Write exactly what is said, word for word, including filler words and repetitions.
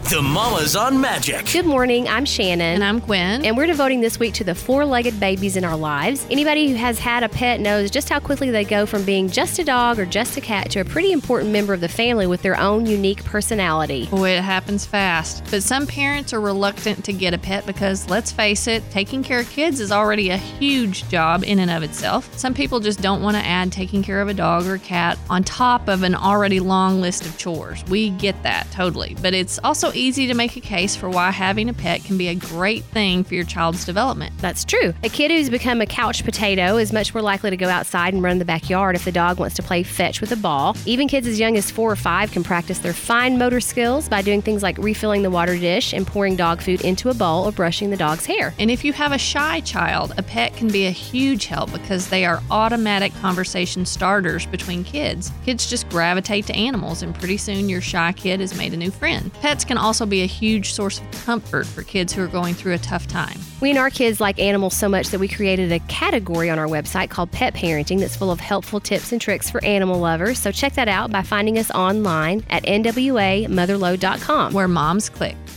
The Mamas on Magic. Good morning, I'm Shannon. And I'm Gwen. And we're devoting this week to the four-legged babies in our lives. Anybody who has had a pet knows just how quickly they go from being just a dog or just a cat to a pretty important member of the family with their own unique personality. Boy, it happens fast. But some parents are reluctant to get a pet because, let's face it, taking care of kids is already a huge job in and of itself. Some people just don't want to add taking care of a dog or a cat on top of an already long list of chores. We get that, totally. But it's also easy to make a case for why having a pet can be a great thing for your child's development. That's true. A kid who's become a couch potato is much more likely to go outside and run in the backyard if the dog wants to play fetch with a ball. Even kids as young as four or five can practice their fine motor skills by doing things like refilling the water dish and pouring dog food into a bowl or brushing the dog's hair. And if you have a shy child, a pet can be a huge help because they are automatic conversation starters between kids. Kids just gravitate to animals, and pretty soon your shy kid has made a new friend. Pets can also be a huge source of comfort for kids who are going through a tough time. We and our kids like animals so much that we created a category on our website called Pet Parenting that's full of helpful tips and tricks for animal lovers. So check that out by finding us online at N W A Motherload dot com. Where moms click.